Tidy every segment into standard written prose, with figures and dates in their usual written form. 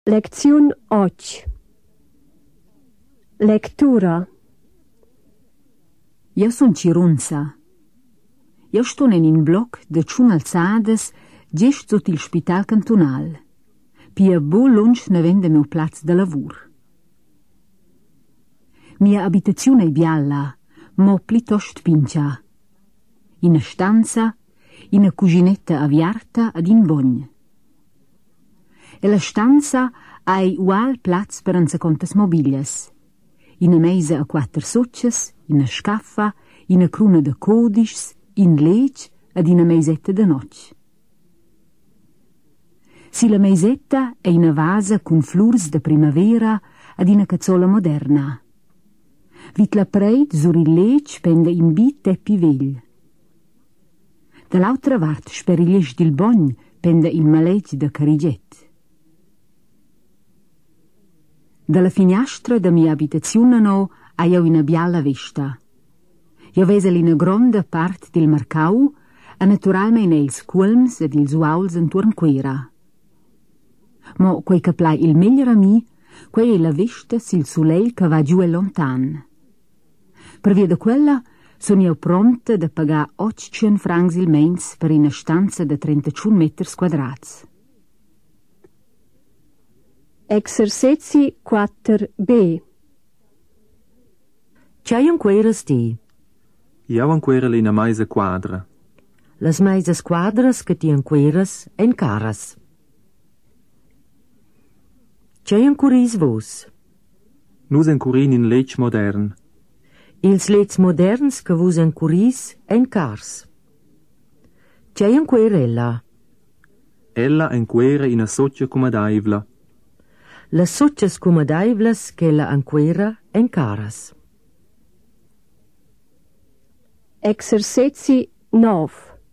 Lektion 8. Lectura. Io son Cirunza. Io sto in bloc de ciun alzades gest sot il spital cantonal. Pia bo lunch ne vende meu plaz de lavur. Mia abitazione è bialla, mo plitost pincia. In a stanza, in a cuginetta aviarta ad in bogn. E la stanza ha ual plaz per anzacontas mobilias. In a mesa a quattro socias, in a scaffa, in a cruna de codis, in leg ad in a mesetta de noc. Si la mesetta è in a vasa con flurs de primavera ad in a cazzola moderna. Vit la preit sur il leg pende in bit teppi vegl. Dall'altra vart speriglies dil bogn pende in maleg de cariget. Dalla finestra da mia abitazione no hai io una biala vista. Io vesel in una grande part del marcau a naturalmente els culms ed ils uauls intorn quera. Mo quei che plai il meglio a mi, quei è la vista sil soleil che va giù e lontan. Per via de quella sono io pronta da pagar 800 francs il mens per una stanza de 35 metri quadrats. Exercizi 4b. C'hai enqueras ti? Io enquera in a meisa quadra. Las meisas quadras che ti enqueras en caras. C'hai encuris vos? Nus encurin in leg modern. Ils lets moderns che vos encuris en cars. C'hai enquerella? Ella enquera in a socia comadaivla. Las socias comadaivlas che la enquera en caras. Exercizi 9.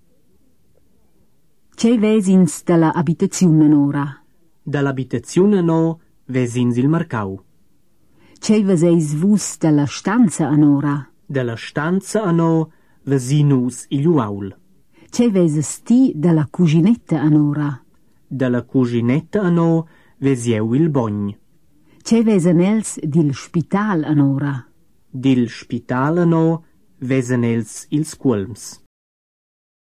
C'è vesins dalla abitazione ora. Dall'abitazione no vesins il marcau. C'è veseis vus dalla stanza anora. Dalla stanza no vesinus il uaul. C'è veses ti dalla cuginetta anora. Dalla cuginetta no vesieu il bogn. C'è vesenels dil spital anora. Dil spital no vesenels ils culms.